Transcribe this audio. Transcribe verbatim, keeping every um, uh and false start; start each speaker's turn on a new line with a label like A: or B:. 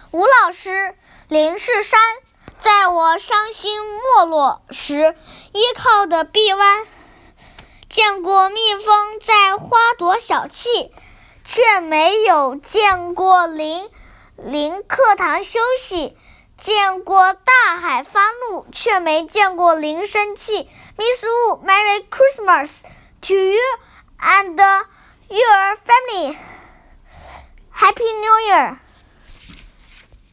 A: 吴老师，林世山。在我伤心没落时，依靠的臂弯。见过蜜蜂在花朵小憩，却没有见过林林课堂休息。见过大海发怒，却没见过林生气。Miss Wu, Merry Christmas to you and your family. Happy New Year.